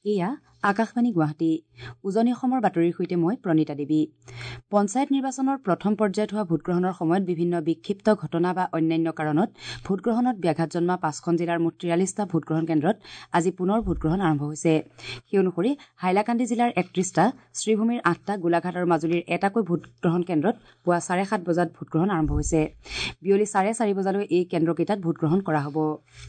এয়া আকাশবাণী গুৱাহাটী উজনি অসমৰ বাতৰিৰ সৈতে মই প্ৰণীতা দেৱী। পঞ্চায়ত নিৰ্বাচনৰ প্ৰথম পৰ্যায়ত হোৱা ভোটগ্ৰহণৰ সময়ত বিভিন্ন বিক্ষিপ্ত ঘটনা বা অন্যান্য কাৰণত ভোটগ্ৰহণত ব্যাঘাত জন্মা 5খন জিলাৰ মুঠ 43টা ভোটগ্ৰহণ কেন্দ্ৰত আজি পুনৰ ভোটগ্ৰহণ আৰম্ভ হৈছে। সেই অনুসৰি হাইলাকান্দি জিলাৰ 31টা, শ্ৰীভূমিৰ 8টা, গোলাঘাট আৰু মাজুলীৰ এটাকৈ ভোটগ্ৰহণ কেন্দ্ৰত পুৱা 7:30 বজাত ভোটগ্ৰহণ আৰম্ভ হৈছে। বিয়লি 4:30 বজালৈ এই কেন্দ্ৰকেইটাত ভোটগ্ৰহণ কৰা হ'ব।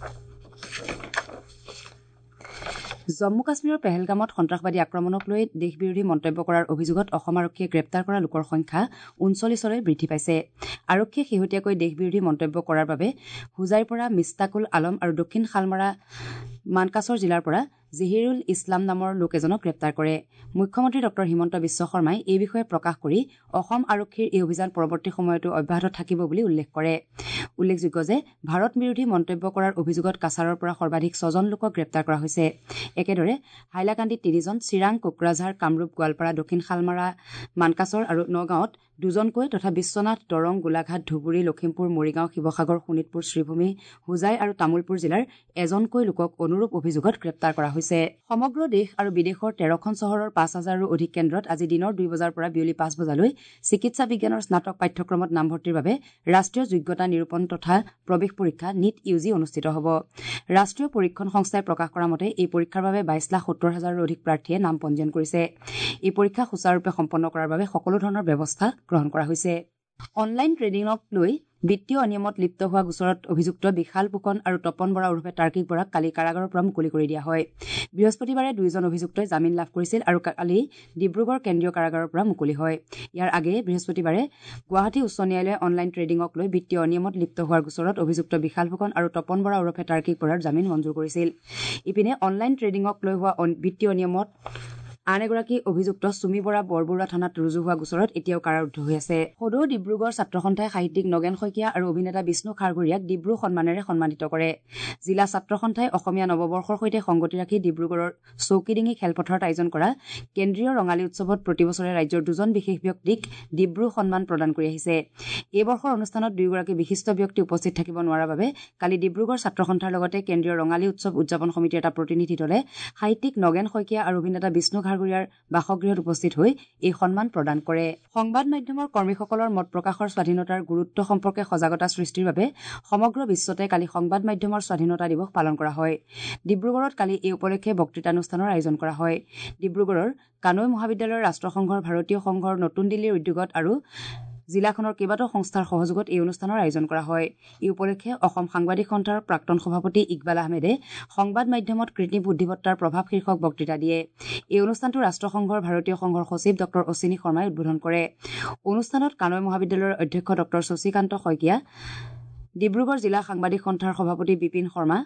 জম্মু কাশ্মীৰৰ পেহেলগামত সন্ত্ৰাসবাদী আক্ৰমণক লৈ দেশবিৰোধী মন্তব্য কৰাৰ অভিযোগত অসম আৰক্ষীয়ে গ্ৰেপ্তাৰ কৰা লোকৰ সংখ্যা 39লৈ বৃদ্ধি পাইছে। আৰক্ষীয়ে শেহতীয়াকৈ দেশবিৰোধী মন্তব্য কৰাৰ বাবে হুজাইৰ পৰা মিষ্টাকুল আলম আৰু দক্ষিণ শালমাৰা মানকাছৰ জিলাৰ পৰা জহিৰুল ইছলাম নামৰ লোক এজনক গ্ৰেপ্তাৰ কৰে। মুখ্যমন্ত্ৰী ডঃ হিমন্ত বিশ্ব শৰ্মাই এই বিষয়ে প্ৰকাশ কৰি অসম আৰক্ষীৰ এই অভিযান পৰৱৰ্তী সময়তো অব্যাহত থাকিব বুলি উল্লেখ কৰে। উল্লেখযোগ্য যে ভাৰত বিৰোধী মন্তব্য কৰাৰ অভিযোগত কাছাৰৰ পৰা সৰ্বাধিক 6জন লোকক গ্ৰেপ্তাৰ কৰা হৈছে। একেদৰে হাইলাকান্দিত 3জন, চিৰাং, কোকৰাঝাৰ, কামৰূপ, গোৱালপাৰা, দক্ষিণ শালমাৰা, মানকাছৰ আৰু নগাঁৱত 2জনকৈ তথা বিশ্বনাথ, দৰং, গোলাঘাট, ধুবুৰী, লখিমপুৰ, মৰিগাঁও, শিৱসাগৰ, শোণিতপুৰ, শ্ৰীভূমি, হোজাই আৰু তামুলপুৰ জিলাৰ এজনকৈ লোকক অনুৰূপ অভিযোগত গ্ৰেপ্তাৰ কৰা হৈছে। সমগ্ৰ দেশ আৰু বিদেশৰ 13খন চহৰৰ 5,000ৰো অধিক কেন্দ্ৰত আজি দিনৰ 2 বজাৰ পৰা বিয়লি 5 বজালৈ চিকিৎসা বিজ্ঞানৰ স্নাতক পাঠ্যক্ৰমত নামভৰ্তিৰ বাবে ৰাষ্ট্ৰীয় যোগ্যতা নিৰূপণ তথা প্ৰৱেশ পৰীক্ষা NEET UG অনুষ্ঠিত হ'ব। ৰাষ্ট্ৰীয় পৰীক্ষণ সংস্থাই প্ৰকাশ কৰা মতে এই পৰীক্ষাৰ বাবে 22,70,000ৰো অধিক প্ৰাৰ্থীয়ে নাম পঞ্জীয়ন কৰিছে। এই পৰীক্ষা সুচাৰুৰূপে সম্পন্ন কৰাৰ বাবে সকলো ধৰণৰ ব্যৱস্থা গ্ৰহণ কৰা হৈছে। অনলাইন ট্ৰেডিঙক লৈ বিত্তীয় অনিয়মত লিপ্ত হোৱা গোচৰত অভিযুক্ত বিশাল ফুকন আৰু তপন বৰা ওৰফে তাৰ্কিক বৰাক কালি কাৰাগাৰৰ পৰা মুকলি কৰি দিয়া হয়। বৃহস্পতিবাৰে 2জন অভিযুক্তই জামিন লাভ কৰিছিল আৰু কালি ডিব্ৰুগড় কেন্দ্ৰীয় কাৰাগাৰৰ পৰা মুকলি হয়। ইয়াৰ আগেয়ে বৃহস্পতিবাৰে গুৱাহাটী উচ্চ ন্যায়ালয়ে অনলাইন ট্ৰেডিঙক লৈ বিত্তীয় অনিয়মত লিপ্ত হোৱাৰ গোচৰত অভিযুক্ত বিশাল ফুকন আৰু তপন বৰা ওৰফে তাৰ্কিক বৰাৰ জামিন মঞ্জুৰ কৰিছিল। ইপিনে অনলাইন ট্ৰেডিঙক লৈ হোৱা বিত্তীয় অনিয়মত আন এগৰাকী অভিযুক্ত চুমি বৰা বৰবৰুৱা থানাত ৰুজু হোৱা গোচৰত এতিয়াও কাৰাৰুদ্ধ হৈ আছে। সদৌ ডিব্ৰুগড় ছাত্ৰ সন্থাই সাহিত্যিক নগেন শইকীয়া আৰু অভিনেতা বিষ্ণু খাৰঘৰীয়াক ডিব্ৰু সন্মানেৰে সন্মানিত কৰে। জিলা ছাত্ৰ সন্থাই অসমীয়া নৱবৰ্ষৰ সৈতে সংগতি ৰাখি ডিব্ৰুগড়ৰ চৌকিডিঙি খেলপথাৰত আয়োজন কৰা কেন্দ্ৰীয় ৰঙালী উৎসৱত প্ৰতিবছৰে ৰাজ্যৰ 2জন বিশেষ ব্যক্তিক ডিব্ৰু সন্মান প্ৰদান কৰি আহিছে। এই বৰ্ষৰ অনুষ্ঠানত 2গৰাকী বিশিষ্ট ব্যক্তি উপস্থিত থাকিব নোৱাৰাৰ বাবে কালি ডিব্ৰুগড় ছাত্ৰ সন্থাৰ লগতে কেন্দ্ৰীয় ৰঙালী উৎসৱ উদযাপন সমিতিৰ এটা প্ৰতিনিধি দলে সাহিত্যিক নগেন শইকীয়া আৰু অভিনেতা বিষ্ণু খাৰঘৰীয়াৰ বাসগৃহত উপস্থিত হৈ এই সন্মান প্ৰদান কৰে। সংবাদ মাধ্যমৰ কৰ্মীসকলৰ মত প্ৰকাশৰ স্বাধীনতাৰ গুৰুত্ব সম্পৰ্কে সজাগতা সৃষ্টিৰ বাবে সমগ্ৰ বিশ্বতে কালি সংবাদ মাধ্যমৰ স্বাধীনতা দিৱস পালন কৰা হয়। ডিব্ৰুগড়ত কালি এই উপলক্ষে বক্তৃতানুষ্ঠানৰ আয়োজন কৰা হয়। ডিব্ৰুগড়ৰ কানৈ মহাবিদ্যালয়ৰ ৰাষ্ট্ৰসংঘৰ, ভাৰতীয় সংঘৰ, নতুন দিল্লীৰ উদ্যোগত আৰু জিলাখনৰ কেইবাটাও সংস্থাৰ সহযোগত এই অনুষ্ঠানৰ আয়োজন কৰা হয়। এই উপলক্ষে অসম সাংবাদিক সন্থাৰ প্ৰাক্তন সভাপতি ইকবাল আহমেদে সংবাদ মাধ্যমত কৃত্ৰিম বুদ্ধিমত্তাৰ প্ৰভাৱ শীৰ্ষক বক্তৃতা দিয়ে। এই অনুষ্ঠানটো ৰাষ্ট্ৰসংঘৰ, ভাৰতীয় সংঘৰ সচিব ডঃ অশ্বিনী শৰ্মাই উদ্বোধন কৰে। অনুষ্ঠানত কানৈ মহাবিদ্যালয়ৰ অধ্যক্ষ ডঃ শশীকান্ত শইকীয়া, ডিব্ৰুগড় জিলা সাংবাদিক সন্থাৰ সভাপতি বিপিন শৰ্মা,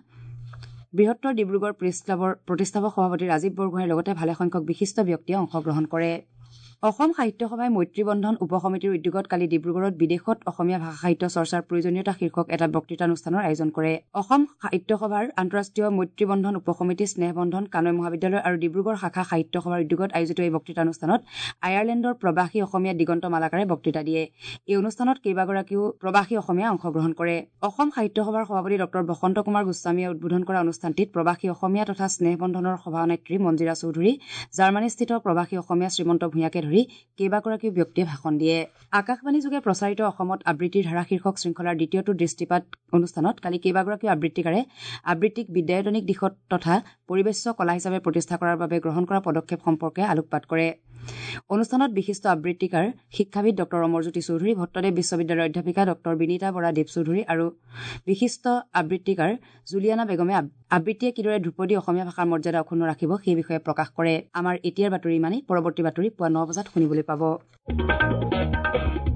বৃহত্তৰ ডিব্ৰুগড় প্ৰেছ ক্লাবৰ প্ৰতিষ্ঠাপক সভাপতি ৰাজীৱ বৰগোহাঁইৰ লগতে ভালেসংখ্যক বিশিষ্ট ব্যক্তিয়ে অংশগ্ৰহণ কৰে। অসম সাহিত্য সভাই মৈত্ৰী বন্ধন উপ সমিতিৰ উদ্যোগত কালি ডিব্ৰুগড়ত বিদেশত অসমীয়া ভাষা সাহিত্য চৰ্চাৰ প্ৰয়োজনীয়তা শীৰ্ষক এটা বক্তৃতানুষ্ঠানৰ আয়োজন কৰে। অসম সাহিত্য সভাৰ আন্তঃৰাষ্ট্ৰীয় মৈত্ৰী বন্ধন উপ সমিতি, স্নেহ বন্ধন, কানৈ মহাবিদ্যালয় আৰু ডিব্ৰুগড় শাখা সাহিত্য সভাৰ উদ্যোগত আয়োজিত এই বক্তৃতানুষ্ঠানত আয়াৰলেণ্ডৰ প্ৰৱাসী অসমীয়া দিগন্ত মালাকাৰে বক্তৃতা দিয়ে। এই অনুষ্ঠানত কেইবাগৰাকীও প্ৰৱাসী অসমীয়া অংশগ্ৰহণ কৰে। অসম সাহিত্য সভাৰ সভাপতি ডঃ বসন্ত কুমাৰ গোস্বামীয়ে উদ্বোধন কৰা অনুষ্ঠানটিত প্ৰৱাসী অসমীয়া তথা স্নেহ বন্ধনৰ সভানেত্ৰী মঞ্জিৰা চৌধুৰী, জাৰ্মানীস্থিত প্ৰৱাসী অসমীয়া শ্ৰীমন্ত ভূঞাকে ধৰি কেইবাগৰাকীও ব্যক্তিয়ে ভাষণ দিয়ে। আকাশবাণীযোগে প্ৰচাৰিত অসমত আবৃত্তিৰ ধাৰা শীৰ্ষক শৃংখলাৰ দ্বিতীয়টো দৃষ্টিপাত অনুষ্ঠানত কালি কেইবাগৰাকীও আবৃত্তিকাৰে আবৃত্তিক বিদ্যায়তনিক দিশত তথা পৰিৱেশ্য কলা হিচাপে প্ৰতিষ্ঠা কৰাৰ বাবে গ্ৰহণ কৰা পদক্ষেপ সম্পৰ্কে আলোকপাত কৰে। অনুষ্ঠানত বিশিষ্ট আবৃত্তিকাৰ শিক্ষাবিদ ডঃ অমৰজ্যোতি চৌধুৰী, ভট্টদেৱ বিশ্ববিদ্যালয়ৰ অধ্যাপিকা ডঃ বিনীতা বৰা দেৱ চৌধুৰী আৰু বিশিষ্ট আবৃত্তিকাৰ জুলিয়ানা বেগমে আবৃত্তিয়ে কিদৰে ধ্ৰুপদী অসমীয়া ভাষাৰ মৰ্যাদা অক্ষুণ্ণ ৰাখিব সেই বিষয়ে প্ৰকাশ কৰে। আমাৰ এতিয়াৰ বাতৰি ইমানেই। পৰৱৰ্তী বাতৰি পুৱা 9 বজাত শুনিবলৈ পাব।